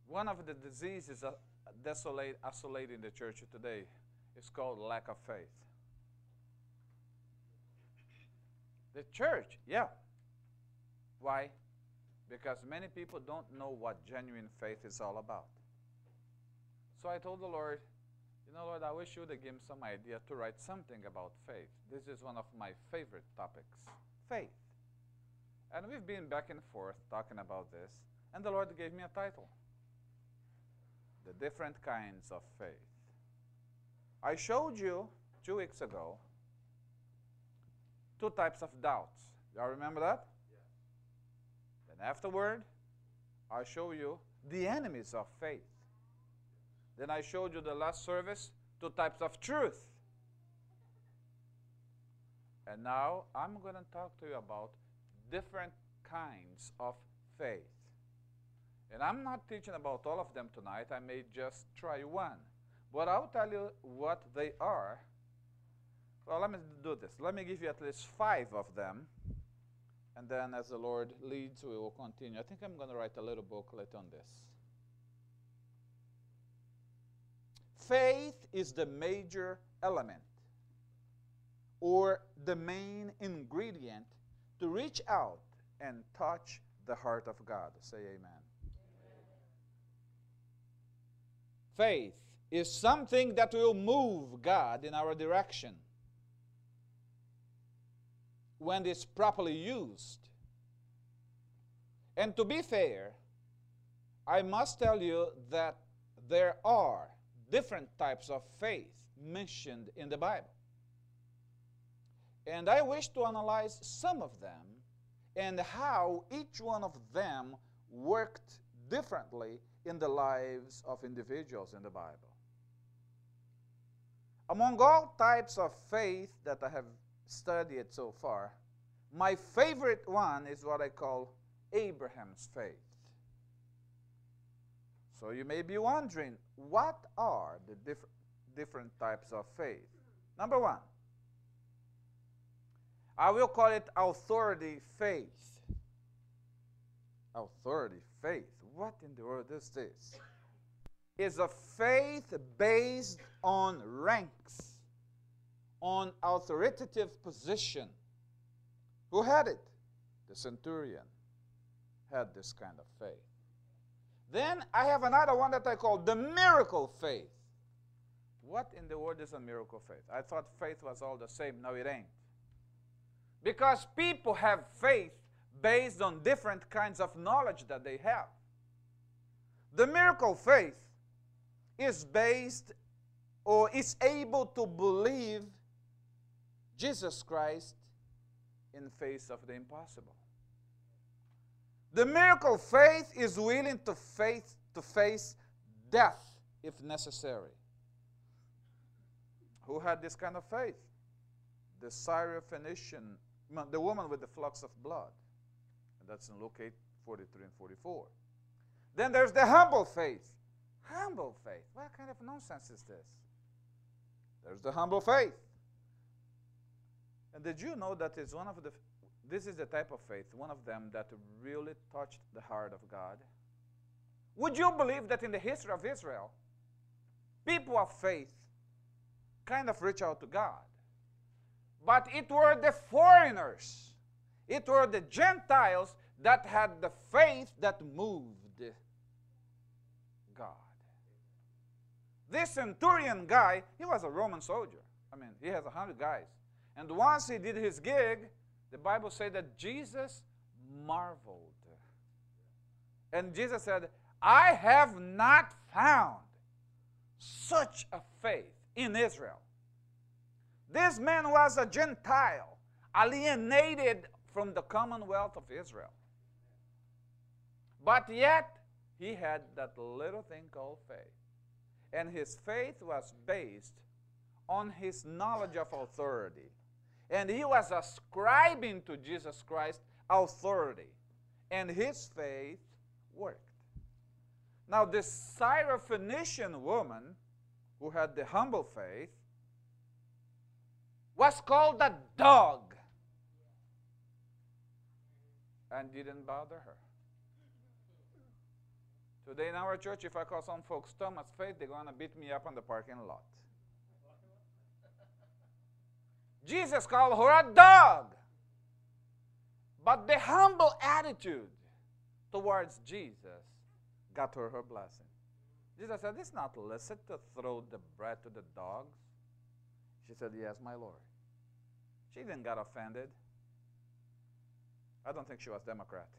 One of the diseases isolating the church today is called lack of faith. The church, yeah. Why? Because many people don't know what genuine faith is all about. So I told the Lord, you know, Lord, I wish you would give me some idea to write something about faith. This is one of my favorite topics, faith. And we've been back and forth talking about this, and the Lord gave me a title, The Different Kinds of Faith. I showed you 2 weeks ago 2 types of doubts. Y'all remember that? Yes. Then afterward, I show you the enemies of faith. Then I showed you the last service 2 types of truth. And now I'm going to talk to you about different kinds of faith. And I'm not teaching about all of them tonight. I may just try one. But I'll tell you what they are. Well, let me do this. Let me give you at least 5 of them. And then as the Lord leads, we will continue. I think I'm going to write a little booklet on this. Faith is the major element or the main ingredient to reach out and touch the heart of God. Say amen. Faith is something that will move God in our direction when it's properly used. And to be fair, I must tell you that there are different types of faith mentioned in the Bible. And I wish to analyze some of them and how each one of them worked differently in the lives of individuals in the Bible. Among all types of faith that I have studied so far, my favorite one is what I call Abraham's faith. So you may be wondering, what are the different types of faith? Number 1, I will call it authority faith. Authority faith. What in the world is this? It's a faith based on ranks, on authoritative position. Who had it? The centurion had this kind of faith. Then I have another one that I call the miracle faith. What in the world is a miracle faith? I thought faith was all the same. No, it ain't. Because people have faith based on different kinds of knowledge that they have. The miracle faith is based or is able to believe Jesus Christ in face of the impossible. The miracle faith is willing to face death if necessary. Who had this kind of faith? The Syrophoenician, the woman with the flux of blood. And that's in Luke 8:43 and 44. Then there's the humble faith. Humble faith. What kind of nonsense is this? There's the humble faith. And did you know that is one of the, this is the type of faith, one of them that really touched the heart of God? Would you believe that in the history of Israel, people of faith kind of reach out to God? But it were the foreigners, it were the Gentiles that had the faith that moved God. This centurion guy, he was a Roman soldier. I mean, he has 100 guys. And once he did his gig, the Bible said that Jesus marveled. And Jesus said, I have not found such a faith in Israel. This man was a Gentile, alienated from the commonwealth of Israel. But yet, he had that little thing called faith. And his faith was based on his knowledge of authority. And he was ascribing to Jesus Christ authority. And his faith worked. Now, this Syrophoenician woman who had the humble faith was called a dog and didn't bother her. Today in our church, if I call some folks Thomas Faith, they're going to beat me up on the parking lot. Jesus called her a dog. But the humble attitude towards Jesus got her blessing. Jesus said, it's not licit to throw the bread to the dogs. She said, yes, my Lord. She didn't get offended. I don't think she was Democrat.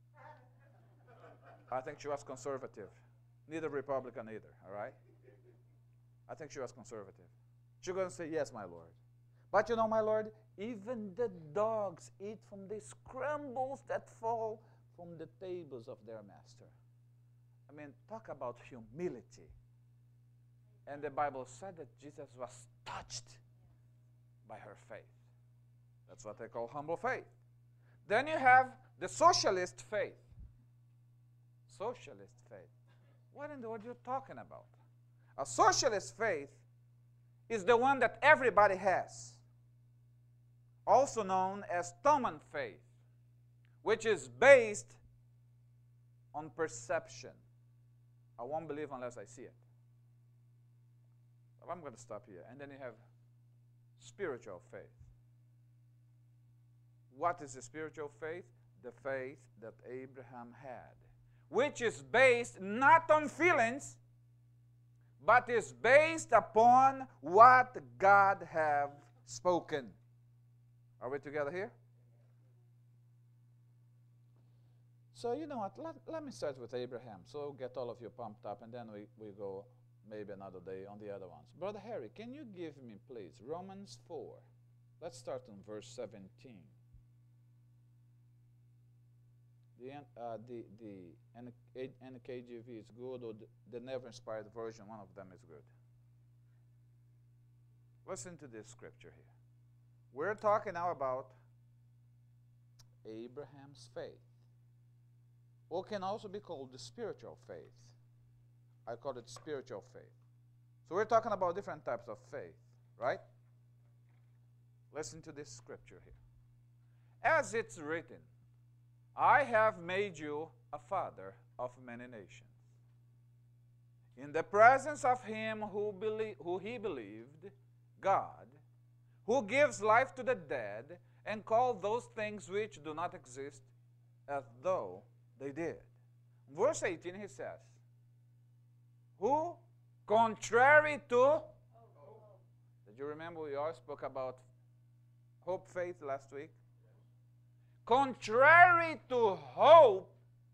I think she was conservative. Neither Republican either, all right? I think she was conservative. She's going to say, yes, my Lord. But you know, my Lord, even the dogs eat from the scrambles that fall from the tables of their master. I mean, talk about humility. And the Bible said that Jesus was touched by her faith. That's what they call humble faith. Then you have the socialist faith. Socialist faith. What in the world are you talking about? A socialist faith is the one that everybody has, also known as Thoman faith, which is based on perception. I won't believe unless I see it. So I'm going to stop here. And then you have spiritual faith. What is the spiritual faith? The faith that Abraham had, which is based not on feelings, but is based upon what God have spoken. Are we together here? So you know what, let me start with Abraham, so get all of you pumped up, and then we go maybe another day on the other ones. Brother Harry, can you give me, please, Romans 4. Let's start on verse 17. The NKJV is good, or the Never Inspired Version, one of them is good. Listen to this scripture here. We're talking now about Abraham's faith, or can also be called the spiritual faith. I call it spiritual faith. So we're talking about different types of faith, right? Listen to this scripture here. As it's written, I have made you a father of many nations, in the presence of him who he believed, God, who gives life to the dead, and called those things which do not exist as though they did. Verse 18, he says, who, contrary to, did you remember we all spoke about hope, faith last week? Contrary to hope,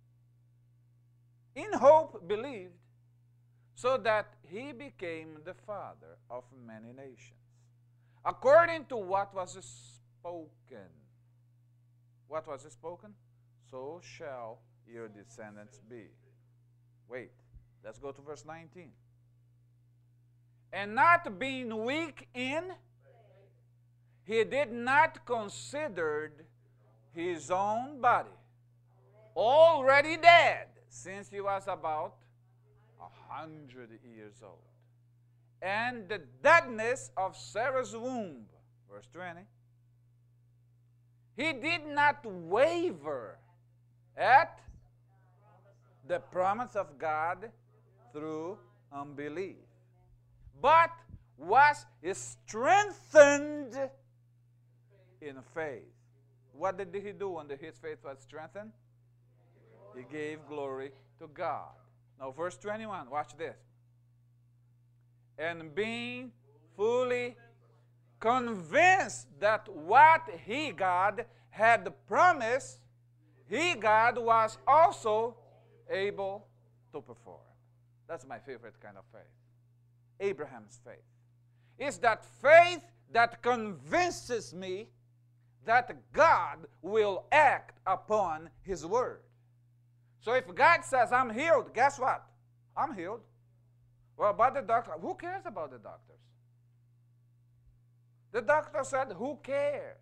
in hope believed, so that he became the father of many nations, according to what was spoken. What was spoken? So shall your descendants be. Wait, let's go to verse 19. And not being weak in, he did not consider his own body already dead, since he was about 100 years old, and the deadness of Sarah's womb. Verse 20. He did not waver at the promise of God through unbelief, but was strengthened in faith. What did he do when his faith was strengthened? He gave glory to God. Now, verse 21, watch this. And being fully convinced that what he, God, had promised, he, God, was also able to perform. That's my favorite kind of faith. Abraham's faith is that faith that convinces me that God will act upon his word. So if God says, I'm healed, guess what? I'm healed. Well, about the doctor, who cares about the doctors? The doctor said, who cares?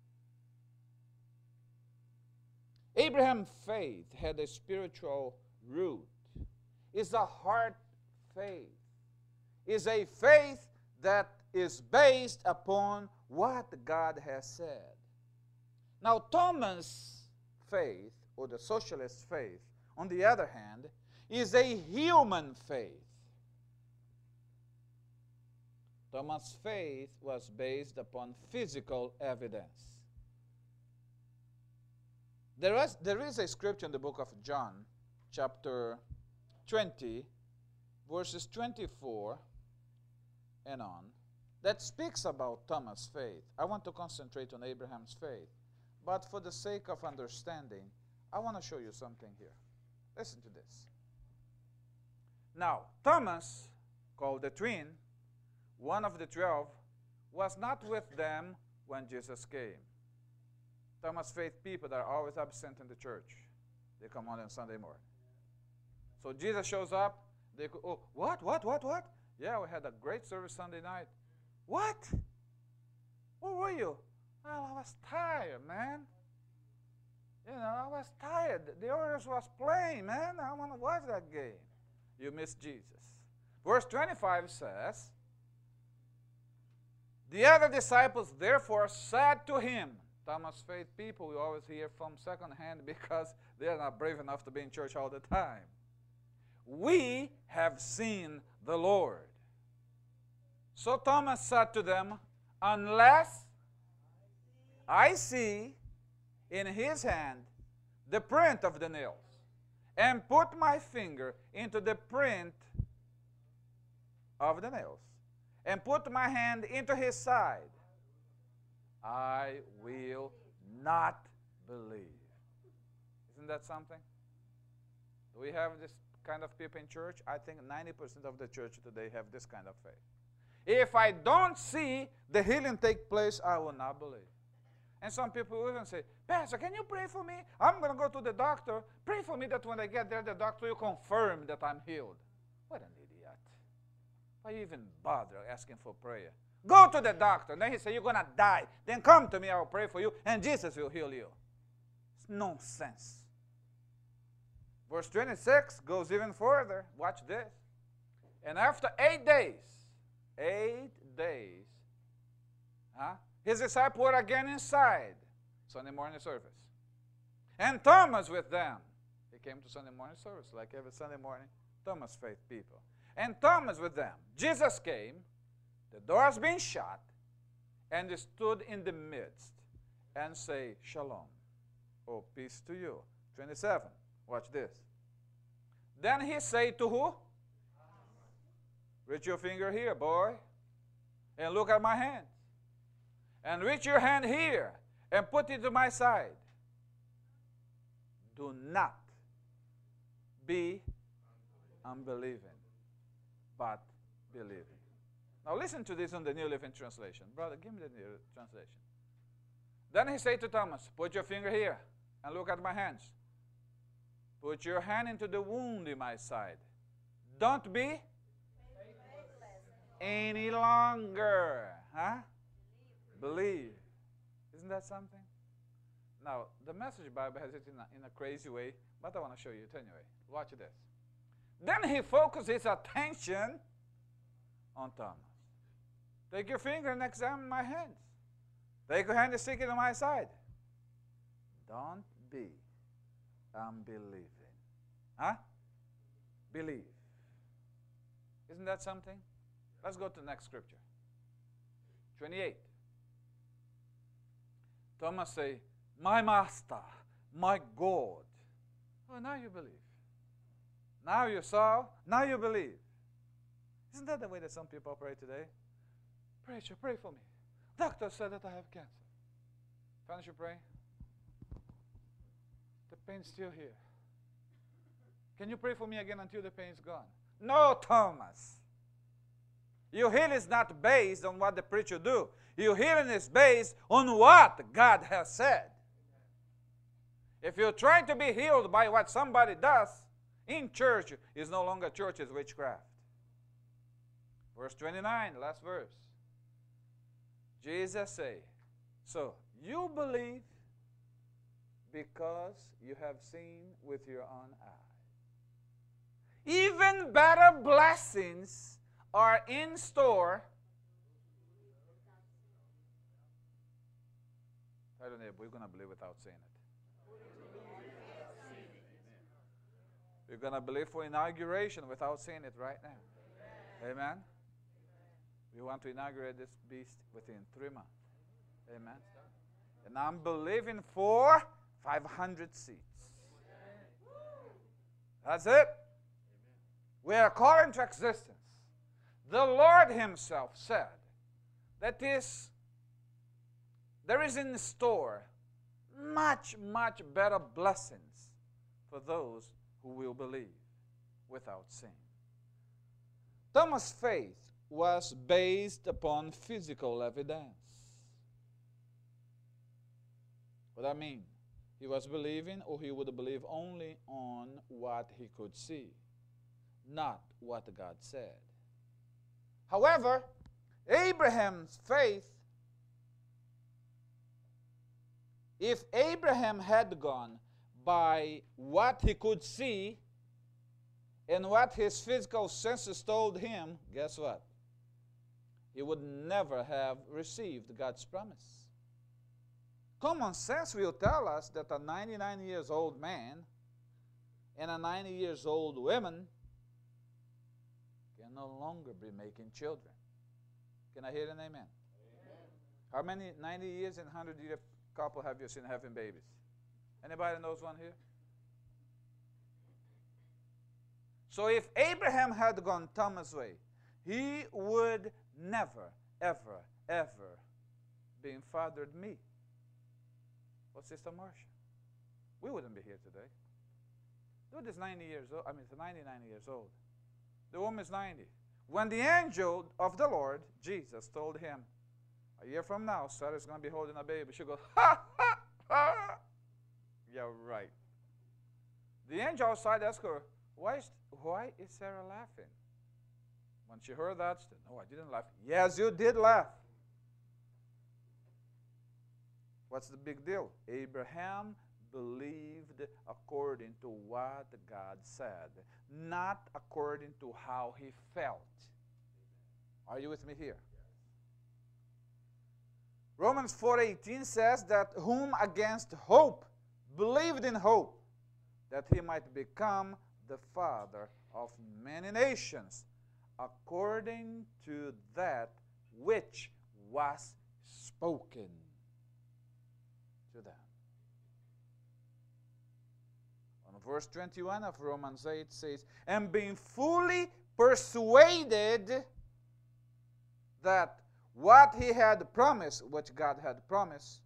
Abraham's faith had a spiritual root. It's a heart faith. It's a faith that is based upon what God has said. Now, Thomas' faith, or the socialist faith, on the other hand, is a human faith. Thomas' faith was based upon physical evidence. There is a scripture in the book of John, chapter 20, verses 24 and on, that speaks about Thomas' faith. I want to concentrate on Abraham's faith. But for the sake of understanding, I want to show you something here. Listen to this. Now, Thomas, called the twin, one of the 12, was not with them when Jesus came. Thomas' faith people that are always absent in the church. They come on Sunday morning. So Jesus shows up. They go, oh, what? Yeah, we had a great service Sunday night. What? Where were you? Well, I was tired, man. You know, I was tired. The Orioles was playing, man. I want to watch that game. You missed Jesus. Verse 25 says, the other disciples therefore said to him, Thomas' faith people, we always hear from second hand because they are not brave enough to be in church all the time. We have seen the Lord. So Thomas said to them, unless I see in his hand the print of the nails, and put my finger into the print of the nails, and put my hand into his side, I will not believe. Isn't that something? Do we have this kind of people in church? I think 90% of the church today have this kind of faith. If I don't see the healing take place, I will not believe. And some people will even say, Pastor, can you pray for me? I'm going to go to the doctor. Pray for me that when I get there, the doctor will confirm that I'm healed. What an idiot. Why you even bother asking for prayer? Go to the doctor. And then he said, you're going to die. Then come to me, I will pray for you, and Jesus will heal you. It's nonsense. Verse 26 goes even further. Watch this. And after 8 days, his disciples were again inside Sunday morning service. And Thomas with them. He came to Sunday morning service like every Sunday morning. Thomas faith people. And Thomas with them. Jesus came. The doors being shut. And he stood in the midst and say, Shalom. Oh, peace to you. 27. Watch this. Then he said to who? Reach your finger here, boy. And look at my hand. And reach your hand here and put it to my side. Do not be unbelieving, but believing. Now listen to this on the New Living Translation. Brother, give me the New Translation. Then he said to Thomas, put your finger here and look at my hands. Put your hand into the wound in my side. Don't be any longer. Believe. Isn't that something? Now, the Message Bible has it in a crazy way, but I want to show you it anyway. Watch this. Then he focused his attention on Thomas. Take your finger and examine my hands. Take your hand and stick it on my side. Don't be unbelieving. Believe. Isn't that something? Let's go to the next scripture. 28. Thomas say, my master, my God. Oh, now you believe. Now you saw, now you believe. Isn't that the way that some people operate today? Preacher, pray for me. Doctor said that I have cancer. Finish your praying. The pain's still here. Can you pray for me again until the pain's gone? No, Thomas. Your healing is not based on what the preacher do. Your healing is based on what God has said. If you're trying to be healed by what somebody does in church, it's no longer church, it's witchcraft. Verse 29, last verse. Jesus say, so you believe because you have seen with your own eye. Even better blessings are in store. I don't know, we're going to believe without saying it. We're going to believe for inauguration without seeing it right now. Amen. Amen. We want to inaugurate this beast within 3 months. Amen. And I'm believing for 500 seats. That's it. We are called into existence. The Lord himself said that there is in store much, much better blessings for those who will believe without seeing. Thomas' faith was based upon physical evidence. What I mean, he was believing, or he would believe only on what he could see, not what God said. However, Abraham's faith, if Abraham had gone by what he could see and what his physical senses told him, guess what? He would never have received God's promise. Common sense will tell us that a 99 years old man and a 90 years old woman can no longer be making children. Can I hear an amen? Amen. How many 90 years and 100-year couple have you seen having babies? Anybody knows one here? So if Abraham had gone Thomas' way, he would never, ever, ever been fathered me. Or Sister Marcia. We wouldn't be here today. Dude is 90 years old. I mean, it's 99 years old. The woman is 90. When the angel of the Lord, Jesus, told him, a year from now, Sarah's going to be holding a baby, she goes, ha, ha, ha. Yeah, right. The angel outside asked her, why is Sarah laughing? When she heard that, she said, no, I didn't laugh. Yes, you did laugh. What's the big deal? Abraham believed according to what God said, not according to how he felt. Are you with me here? Romans 4:18 says that whom against hope believed in hope, that he might become the father of many nations, according to that which was spoken to them. On verse 21 of Romans 8 says, and being fully persuaded that what he had promised, which God had promised,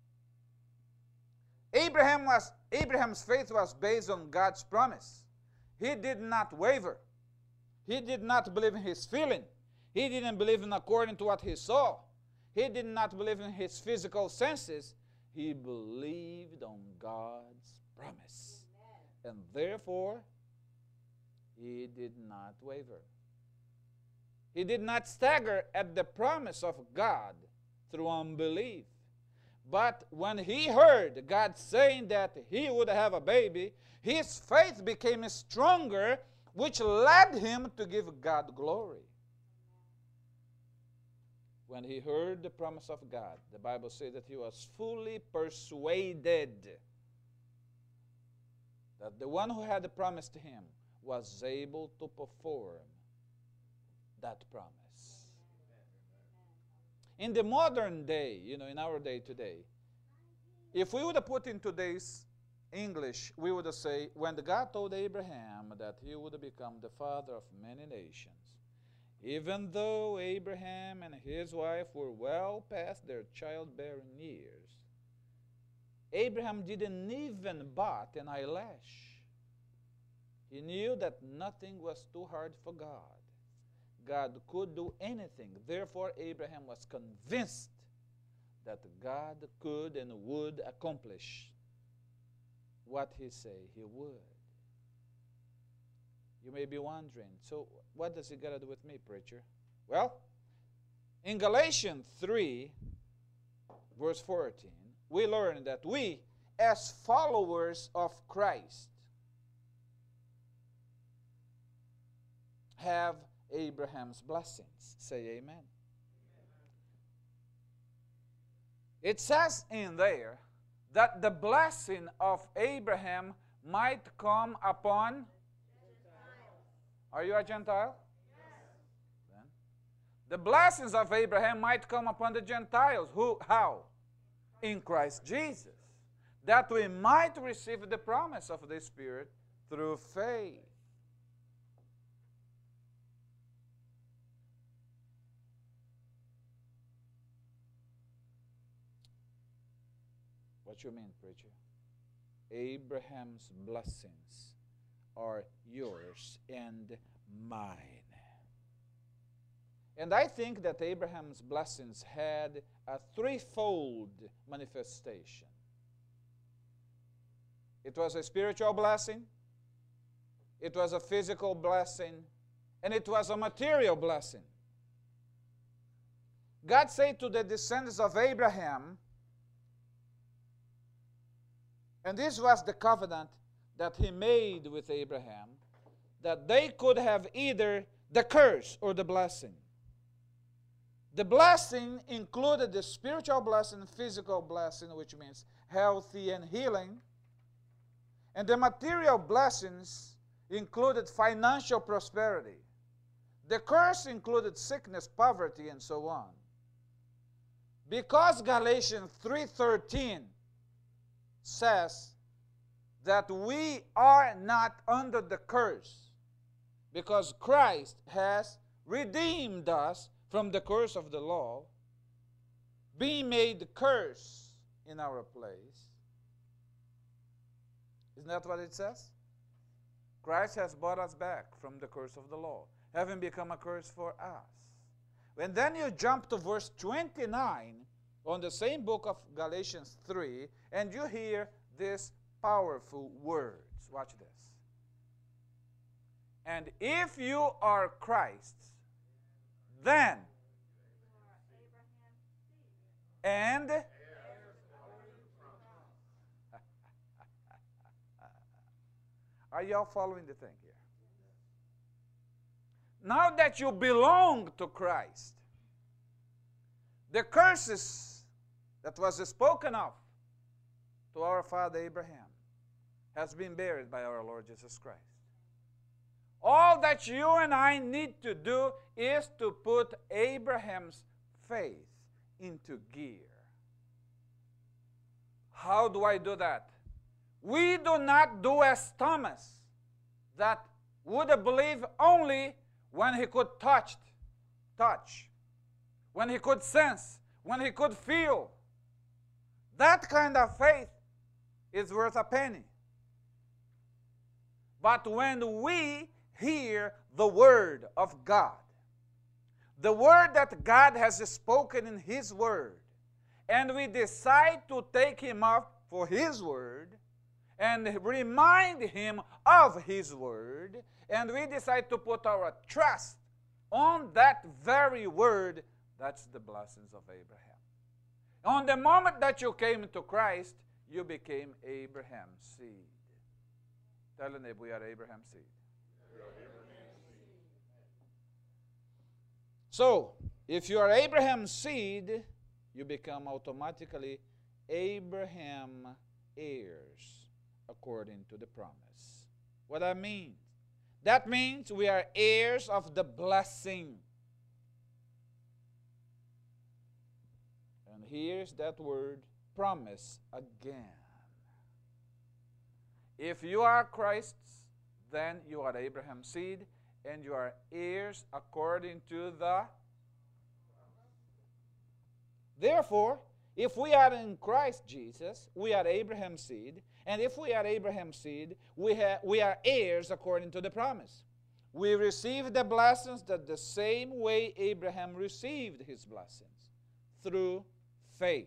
Abraham's faith was based on God's promise. He did not waver. He did not believe in his feeling. He didn't believe in according to what he saw. He did not believe in his physical senses. He believed on God's promise. Amen. And therefore, he did not waver. He did not stagger at the promise of God through unbelief. But when he heard God saying that he would have a baby, his faith became stronger, which led him to give God glory. When he heard the promise of God, the Bible says that he was fully persuaded that the one who had promised him was able to perform that promise. In the modern day, in our day today, if we would have put in today's English, we would say, when God told Abraham that he would become the father of many nations, even though Abraham and his wife were well past their childbearing years, Abraham didn't even bat an eyelash. He knew that nothing was too hard for God. God could do anything. Therefore, Abraham was convinced that God could and would accomplish what he said he would. You may be wondering, so what does it got to do with me, preacher? Well, in Galatians 3, verse 14, we learn that we, as followers of Christ, have Abraham's blessings. Say amen. It says in there that the blessing of Abraham might come upon Are you a Gentile? Then the blessings of Abraham might come upon the Gentiles. Who? How? In Christ Jesus. That we might receive the promise of the Spirit through faith. What you mean, preacher? Abraham's blessings are yours and mine. And I think that Abraham's blessings had a threefold manifestation. It was a spiritual blessing, it was a physical blessing, and it was a material blessing. God said to the descendants of Abraham, and this was the covenant that he made with Abraham, that they could have either the curse or the blessing. The blessing included the spiritual blessing, physical blessing, which means healthy and healing. And the material blessings included financial prosperity. The curse included sickness, poverty, and so on. Because Galatians 3:13 says that we are not under the curse because Christ has redeemed us from the curse of the law, being made the curse in our place. Isn't that what it says? Christ has brought us back from the curse of the law, having become a curse for us. And then you jump to verse 29 on the same book of Galatians 3, and you hear these powerful words. Watch this. And if you are Christ's, then and are y'all following the thing here? Now that you belong to Christ, the curses that was spoken of to our father Abraham has been buried by our Lord Jesus Christ. All that you and I need to do is to put Abraham's faith into gear. How do I do that? We do not do as Thomas, that would believe only when he could touch, when he could sense, when he could feel. That kind of faith is worth a penny. But when we hear the word of God, the word that God has spoken in his word, and we decide to take him up for his word, and remind him of his word, and we decide to put our trust on that very word, that's the blessings of Abraham. On the moment that you came to Christ, you became Abraham's seed. Tell the neighbor, we are Abraham's seed. So, if you are Abraham's seed, you become automatically Abraham heirs according to the promise. What that means? That means we are heirs of the blessing. And here's that word, promise, again. If you are Christ's, then you are Abraham's seed, and you are heirs according to the. Therefore, if we are in Christ Jesus, we are Abraham's seed, and if we are Abraham's seed, we are heirs according to the promise. We receive the blessings that the same way Abraham received his blessings, through faith.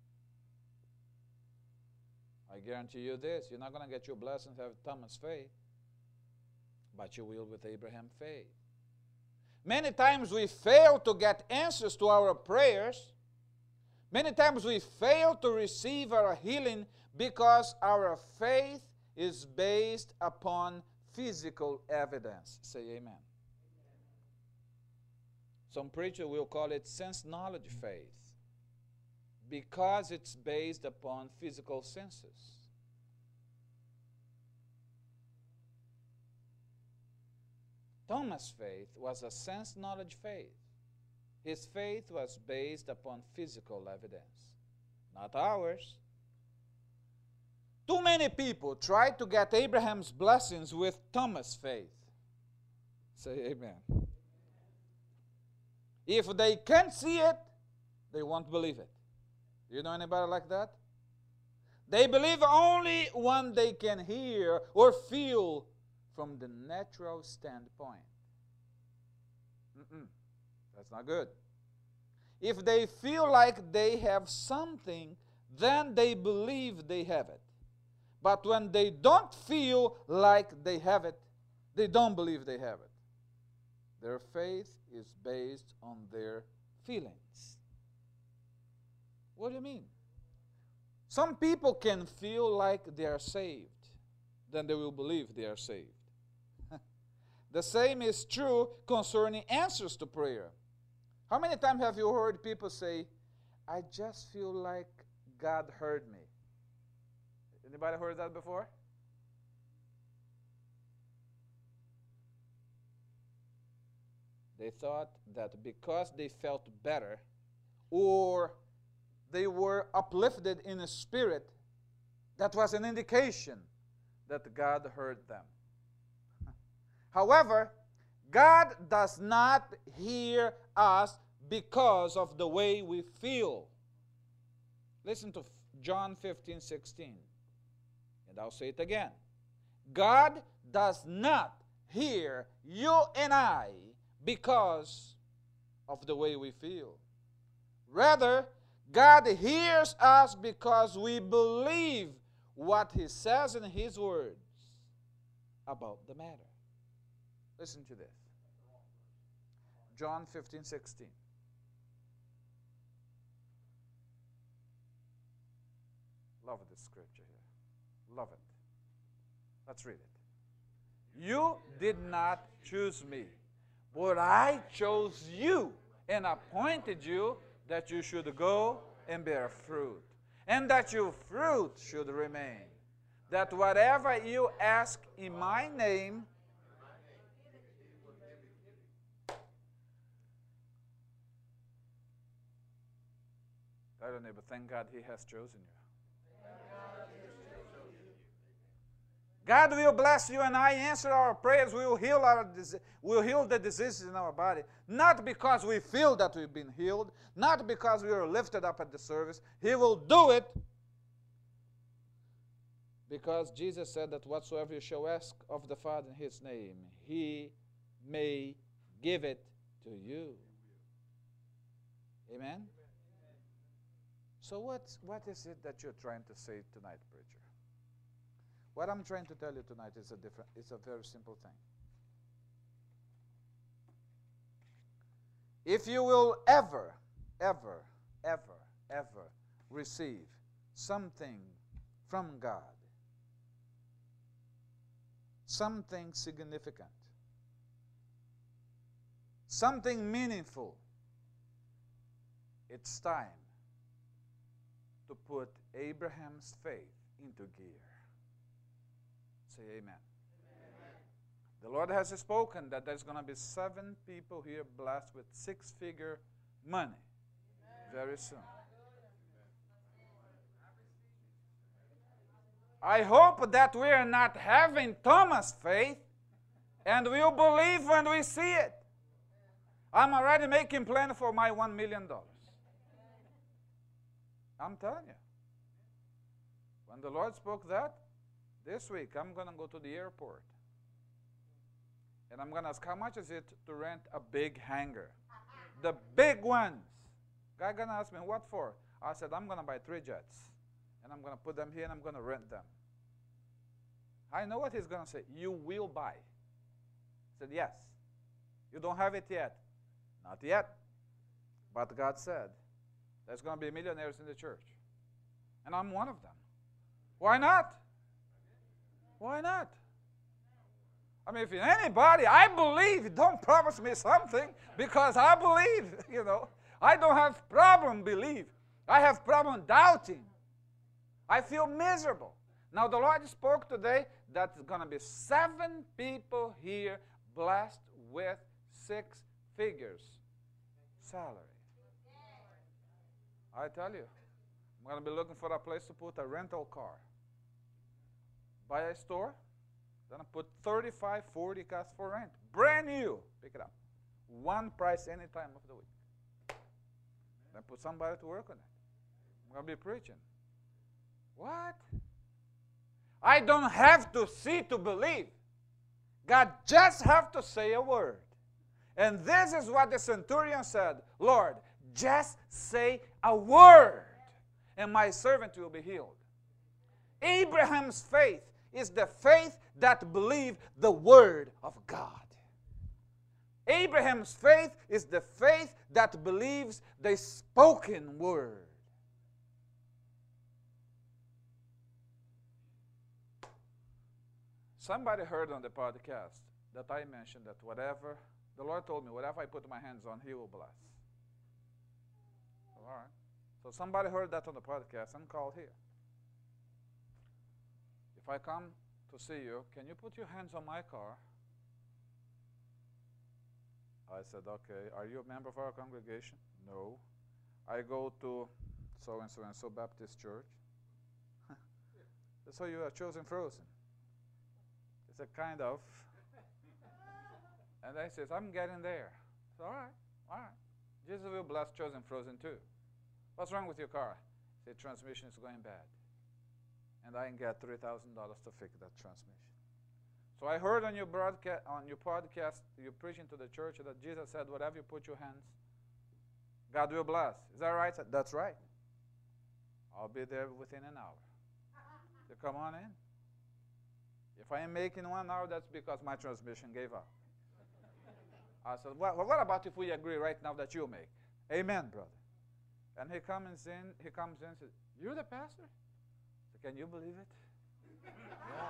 I guarantee you this, you're not going to get your blessings with Thomas' faith, but you will with Abraham's faith. Many times we fail to get answers to our prayers. Many times we fail to receive our healing because our faith is based upon physical evidence. Say amen. Some preacher will call it sense knowledge faith because it's based upon physical senses. Thomas' faith was a sense knowledge faith. His faith was based upon physical evidence, not ours. Too many people try to get Abraham's blessings with Thomas' faith. Say amen. If they can't see it, they won't believe it. Do you know anybody like that? They believe only when they can hear or feel from the natural standpoint. That's not good. If they feel like they have something, then they believe they have it. But when they don't feel like they have it, they don't believe they have it. Their faith is based on their feelings. What do you mean? Some people can feel like they are saved, then they will believe they are saved. The same is true concerning answers to prayer. How many times have you heard people say, I just feel like God heard me? Anybody heard that before? They thought that because they felt better or they were uplifted in a spirit, that was an indication that God heard them. However, God does not hear us because of the way we feel. Listen to John 15:16. And I'll say it again. God does not hear you and I because of the way we feel. Rather, God hears us because we believe what He says in His words about the matter. Listen to this. John 15:16. Love this scripture here. Love it. Let's read it. You did not choose me, but I chose you and appointed you that you should go and bear fruit, and that your fruit should remain, that whatever you ask in my name, tell your neighbor, thank God He has chosen you. God will bless you and I, answer our prayers, we will heal the diseases in our body. Not because we feel that we've been healed, not because we are lifted up at the service. He will do it because Jesus said that whatsoever you shall ask of the Father in His name, He may give it to you. Amen? So what is it that you're trying to say tonight, preacher? What I'm trying to tell you tonight is it's a very simple thing. If you will ever receive something from God, something significant, something meaningful, it's time to put Abraham's faith into gear. Say amen. Amen. The Lord has spoken that there's going to be 7 people here blessed with 6-figure money very soon. I hope that we are not having Thomas' faith and we'll believe when we see it. I'm already making plan for my $1 million. I'm telling you. When the Lord spoke that, this week I'm going to go to the airport. And I'm going to ask, how much is it to rent a big hangar? The big ones. Guy going to ask me, what for? I said, I'm going to buy 3 jets. And I'm going to put them here and I'm going to rent them. I know what he's going to say. You will buy. I said, yes. You don't have it yet. Not yet. But God said, there's going to be millionaires in the church. And I'm one of them. Why not? Why not? I mean, if anybody, I believe, don't promise me something because I believe, I don't have problem believe. I have problem doubting. I feel miserable. Now, the Lord spoke today that there's going to be 7 people here blessed with 6 figures salary. I tell you, I'm going to be looking for a place to put a rental car. Buy a store, then I put 35, 40 cars for rent. Brand new. Pick it up. One price any time of the week. Then put somebody to work on it. I'm going to be preaching. What? I don't have to see to believe. God just have to say a word. And this is what the centurion said. Lord, just say a word, and my servant will be healed. Abraham's faith is the faith that believed the word of God. Abraham's faith is the faith that believes the spoken word. Somebody heard on the podcast that I mentioned that whatever, the Lord told me, whatever I put my hands on, He will bless. All right. So somebody heard that on the podcast and called here. If I come to see you, can you put your hands on my car? I said, okay. Are you a member of our congregation? No. I go to so-and-so and so Baptist church. So you are chosen frozen. It's a kind of. And I says, I'm getting there. So, all right. Jesus will bless chosen frozen too. What's wrong with your car? The transmission is going bad. And I can get $3,000 to fix that transmission. So I heard on your podcast, you're preaching to the church that Jesus said, whatever you put your hands, God will bless. Is that right? That's right. I'll be there within an hour. So come on in. If I am making 1 hour, that's because my transmission gave up. I said, well, what about if we agree right now that you make? Amen, brother. And he comes in and says, you're the pastor? So can you believe it? Yeah.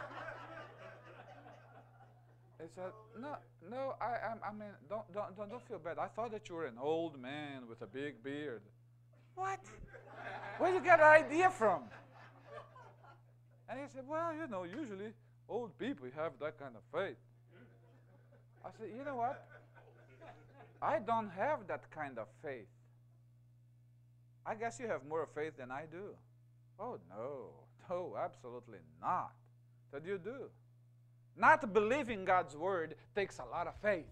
He said, no, I mean, don't feel bad. I thought that you were an old man with a big beard. What? Where did you get that idea from? And he said, well, usually old people have that kind of faith. I said, you know what? I don't have that kind of faith. I guess you have more faith than I do. Oh, no, absolutely not. Said, you do. Not believing God's word takes a lot of faith.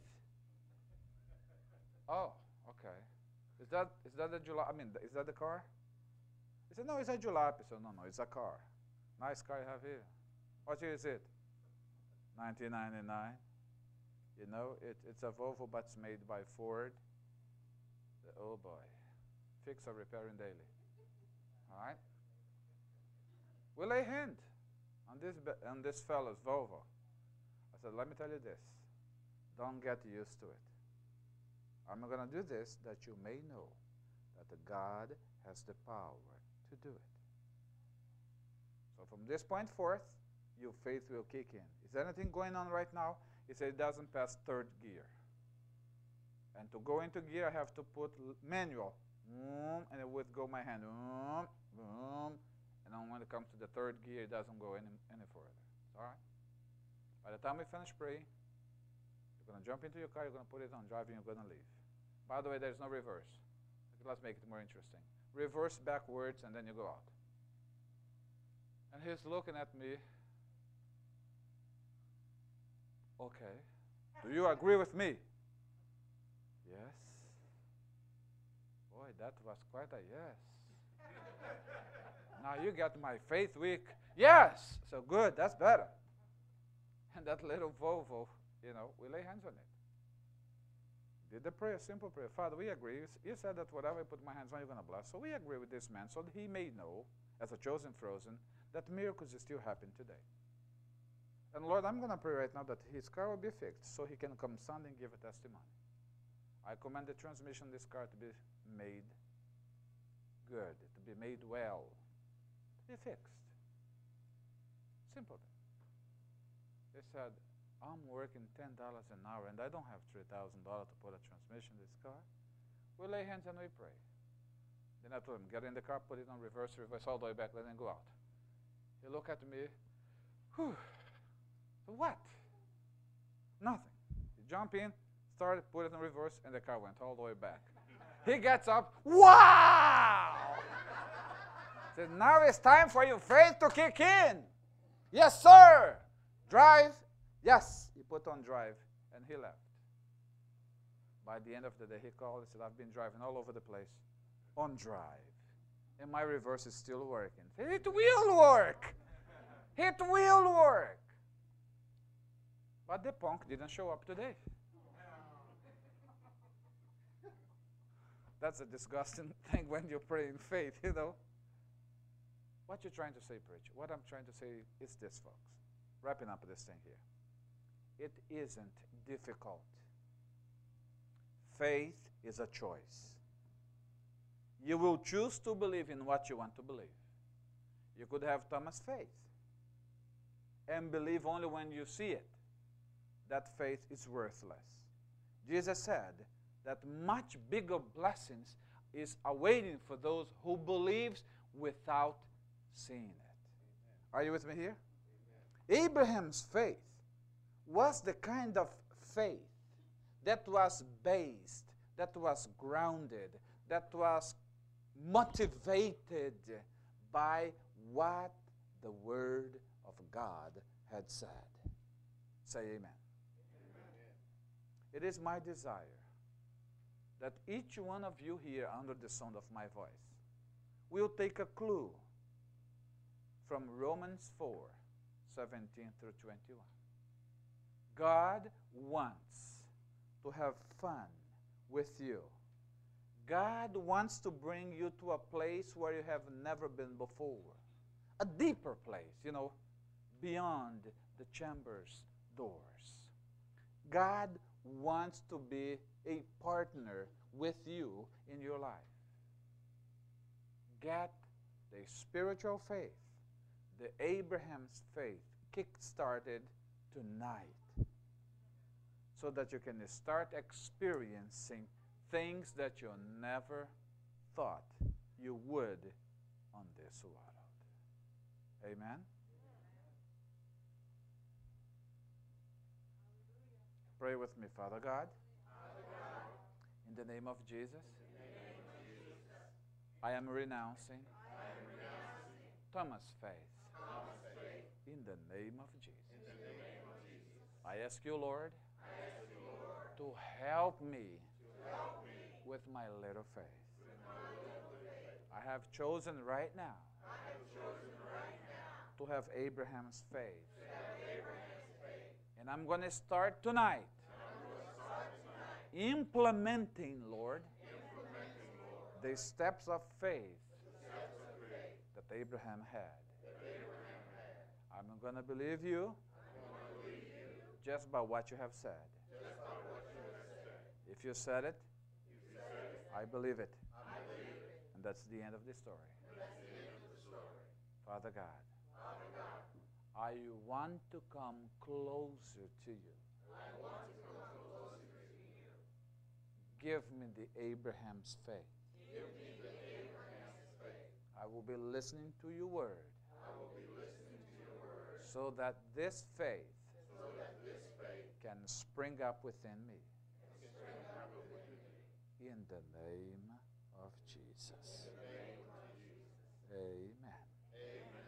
Oh, okay. Is that the jalopy? I mean, is that the car? He said, no, it's a jalopy. So no, it's a car. Nice car you have here. What year is it? 1999. You know, it's a Volvo, but it's made by Ford. Oh boy. Fix or repairing daily. All right? We lay hand on this fellow's Volvo. I said, let me tell you this. Don't get used to it. I'm going to do this that you may know that God has the power to do it. So from this point forth, your faith will kick in. Is anything going on right now? He said it doesn't pass third gear. And to go into gear, I have to put manual. And I would go my hand. And then when it comes to the third gear, it doesn't go any further. All right? By the time we finish praying, you're going to jump into your car, you're going to put it on drive, and you're going to leave. By the way, there's no reverse. Let's make it more interesting. Reverse backwards, and then you go out. And he's looking at me. Okay. Do you agree with me? Yes. Boy, that was quite a yes. Now you got my faith weak. Yes. So good. That's better. And that little Volvo, we lay hands on it. Did the prayer, simple prayer. Father, we agree. You said that whatever I put my hands on, you're going to bless. So we agree with this man so that he may know, as a chosen frozen, that miracles still happen today. And Lord, I'm going to pray right now that his car will be fixed so he can come Sunday and give a testimony. I command the transmission of this car to be made good, to be made well, to be fixed. Simple. They said, I'm working $10 an hour and I don't have $3,000 to put a transmission in this car. We lay hands and we pray. Then I told him, get in the car, put it on reverse all the way back, let it go out. He looked at me, whew. So what? Nothing. He jumped in, started, put it in reverse, and the car went all the way back. He gets up, wow! Says, now it's time for your faith to kick in. Yes, sir. Drive. Yes, he put on drive, and he left. By the end of the day, he called and said, I've been driving all over the place on drive, and my reverse is still working. Said, it will work. It will work. But the punk didn't show up today. That's a disgusting thing when you pray in faith, you know. What you're trying to say, preacher? What I'm trying to say is this, folks. Wrapping up this thing here. It isn't difficult. Faith is a choice. You will choose to believe in what you want to believe. You could have Thomas' faith and believe only when you see it. That faith is worthless. Jesus said that much bigger blessings is awaiting for those who believes without seeing it. Are you with me here? Amen. Abraham's faith was the kind of faith that was based, that was grounded, that was motivated by what the Word of God had said. Say amen. Amen. It is my desire that each one of you here under the sound of my voice will take a clue from Romans 4:17 through 21. God wants to have fun with you. God wants to bring you to a place where you have never been before. A deeper place, you know, beyond the chamber's doors. God wants to be a partner with you in your life. Get the spiritual faith, the Abraham's faith, kick-started tonight so that you can start experiencing things that you never thought you would on this world. Amen? Pray with me, Father God. In the name of Jesus, I am renouncing Thomas' faith. In the name of Jesus. I ask you, Lord, to help me with my little faith. I have chosen right now to have Abraham's faith. And I'm going to start tonight implementing, Lord, the steps of faith that Abraham had. I'm going to believe you just by what you have said. If you said it, I believe it. And that's the end of the story. Father God, I want to come closer to you. Give me the Abraham's faith. I will be listening to your word. So that this faith can spring up within me. In the name of Jesus. Amen.